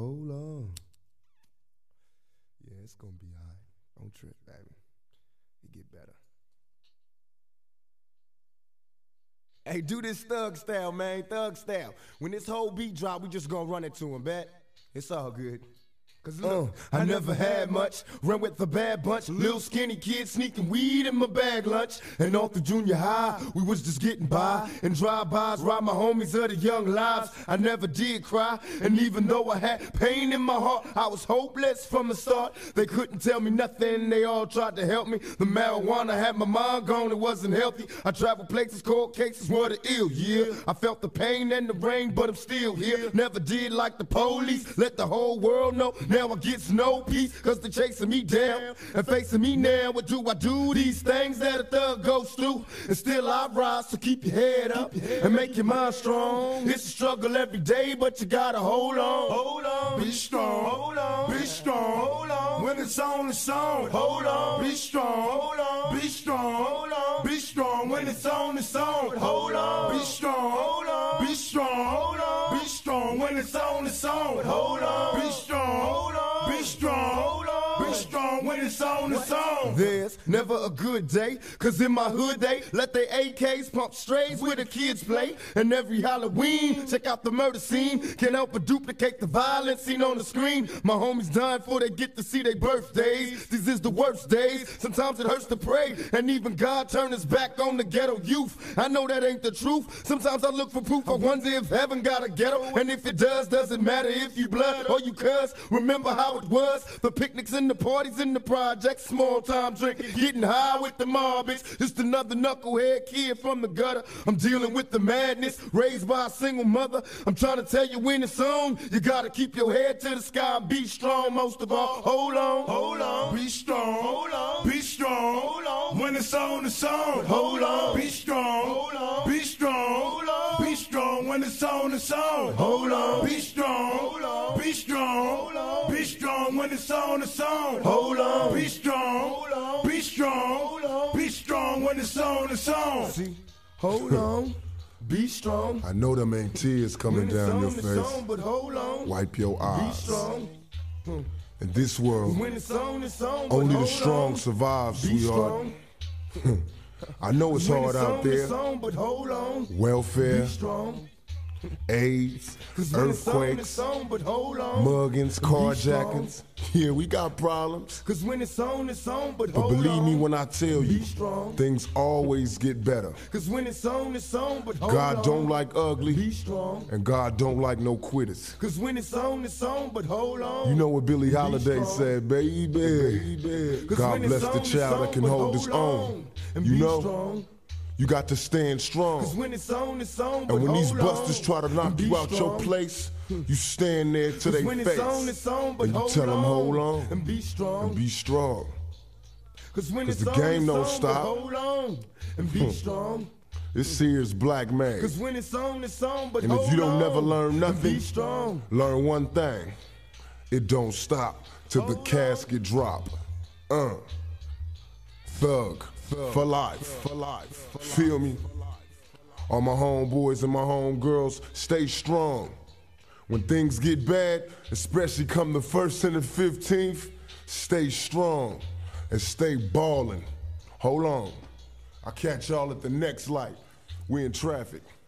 hold on. Yeah, it's gonna be all right. Don't trip, baby. It get better. Hey, do this thug style, man, thug style. When this whole beat drop, we just gonna run it to him, bet. It's all good. Cause look, I never had much, run with the bad bunch, little skinny kid sneaking weed in my bag lunch. And all through junior high, we was just getting by. And drive-bys, ride my homies of the young lives. I never did cry, and even though I had pain in my heart, I was hopeless from the start. They couldn't tell me nothing, they all tried to help me. The marijuana had my mind gone, it wasn't healthy. I traveled places, cold cases were the ill, yeah. I felt the pain and the rain, but I'm still here. Never did like the police, let the whole world know. Now I get no peace, cause they're chasing me down and facing me now. What do I do? These things that a thug goes through, and still I rise, so keep your head up and make your mind strong. It's a struggle every day, but you gotta hold on. Hold on. Be strong. Hold on. Be strong. Hold on. When it's on, it's on. Hold on. Be strong. Hold on. Be strong. Hold on. Be strong. When it's on, it's on. Hold on. Be strong. Hold on. Be strong. Hold on. Be strong. When it's on, it's on. Hold on. Be strong. Hold on. Be strong. Hold on. Be strong. When it's on, it's on. There's never a good day, cause in my hood they let their AKs pump strays where the kids play. And every Halloween, check out the murder scene. Can't help but duplicate the violence seen on the screen. My homies dying before they get to see their birthdays. These is the worst days, sometimes it hurts to pray. And even God turned his back on the ghetto youth. I know that ain't the truth, sometimes I look for proof. I wonder if heaven got a ghetto, and if it does, doesn't matter if you blood or you cuz. Remember how it was, the picnics and the parties in the projects, small time drinking, getting high with the mobbies. Just another knucklehead kid from the gutter. I'm dealing with the madness, raised by a single mother. I'm trying to tell you when it's on, you gotta keep your head to the sky and be strong. Most of all, hold on. Hold on. Be strong. Hold on. Be strong. Hold on. When it's on, it's on. Hold on. Be strong. Hold on. Be strong. Hold on. Be strong. When it's on, it's on. Hold on. Be strong. Hold on. Be strong. Hold on. Be strong. When it's on, it's on. Hold on. Be strong. Hold on. Be strong. Hold on. Be strong. When it's on, it's on. See, hold on. Be strong. I know them ain't tears coming When it's down on, your it's face. on, but hold on. Wipe your Be eyes. strong. In this world, When it's on, but only the hold strong on. survive, Be sweetheart. strong. I know it's When hard it's out on, it's there. on, but hold on. Welfare, Be strong. AIDS, 'Cause when it's on, earthquakes, it's on, but hold on. muggings, Be strong. carjackings. Yeah, we got problems. Cause when it's on, but But hold on. believe me when I tell you, Be strong. things always get better. Cause when it's on, but hold on. God don't like ugly, Be strong. and God don't like no quitters. Cause when it's on, but hold on. You know what Billie Holiday strong. said, baby. 'Cause God when it's bless the on, child that can but hold his own. And You be know, strong. you got to stand strong. Cause when it's on, but And when these hold busters on. try to knock And be you out your strong. place, you stand there to Cause their when face. it's on, but and you hold tell them, on. hold on. And be strong. And be strong. Cause when 'cause it's the on, game don't but stop. hold on. And be strong. This here's Black Man. Cause when it's on, but And hold on. if you don't never learn And nothing, be strong. learn one thing. It don't stop till the casket drop. Thug. For life. For life. Feel me? All my homeboys and my homegirls, stay strong. When things get bad, especially come the 1st and the 15th, stay strong and stay ballin'. Hold on. I'll catch y'all at the next light. We in traffic.